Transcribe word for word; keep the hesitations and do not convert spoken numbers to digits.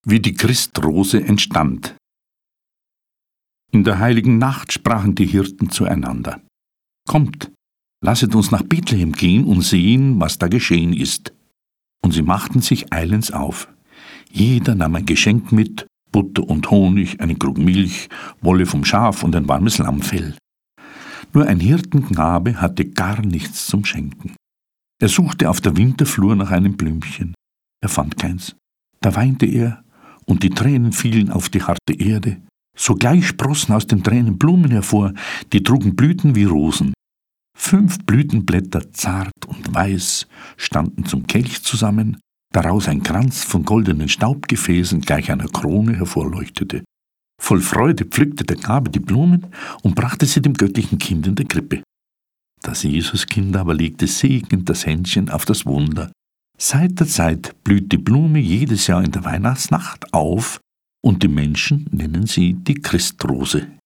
Wie die Christrose entstand. In der heiligen Nacht sprachen die Hirten zueinander: Kommt, lasset uns nach Bethlehem gehen und sehen, was da geschehen ist. Und sie machten sich eilends auf. Jeder nahm ein Geschenk mit, Butter und Honig, eine Krug Milch, Wolle vom Schaf und ein warmes Lammfell. Nur ein Hirtenknabe hatte gar nichts zum Schenken. Er suchte auf der Winterflur nach einem Blümchen. Er fand keins. Da weinte er, und die Tränen fielen auf die harte Erde. Sogleich sprossen aus den Tränen Blumen hervor, die trugen Blüten wie Rosen. Fünf Blütenblätter, zart und weiß, standen zum Kelch zusammen, daraus ein Kranz von goldenen Staubgefäßen gleich einer Krone hervorleuchtete. Voll Freude pflückte der Knabe die Blumen und brachte sie dem göttlichen Kind in der Krippe. Das Jesuskind aber legte segnend das Händchen auf das Wunder. Seit der Zeit blüht die Blume jedes Jahr in der Weihnachtsnacht auf, und die Menschen nennen sie die Christrose.